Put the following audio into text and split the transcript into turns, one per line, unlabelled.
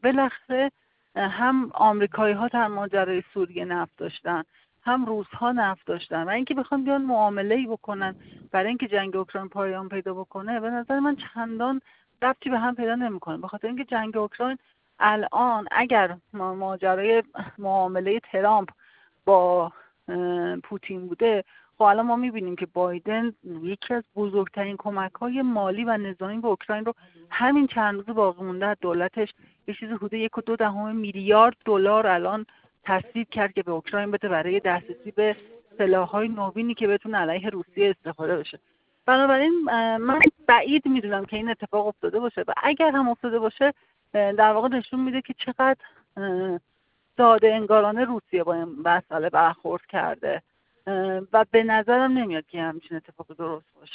بالاخره هم آمریکایی ها در ماجرای سوریه نفت داشتن، هم روس ها نفت داشتن و اینکه بخوان بیان معامله‌ای بکنن برای اینکه جنگ اوکراین پایان پیدا بکنه، به نظر من چندان ربطی به هم پیدا نمیکنه. به خاطر اینکه جنگ اوکراین الان اگر ماجرای معامله ترامپ با پوتین بوده، خب الان ما میبینیم که بایدن یکی از بزرگترین کمک‌های مالی و نظامی به اوکراین رو همین چند روز باقی مونده از دولتش یه چیزی حدود 1.2 میلیارد دلار الان تصویب کرد که به اوکراین بده برای دسترسی به سلاح‌های نوینی که بتونه علیه روسیه استفاده بشه. بنابراین من بعید میدونم که این اتفاق افتاده باشه و اگر هم افتاده باشه در واقع نشون میده که چقدر ساده انگارانه روسیه با این مسئله برخورد کرده و به نظرم نمیاد که همچین اتفاق درست باشه.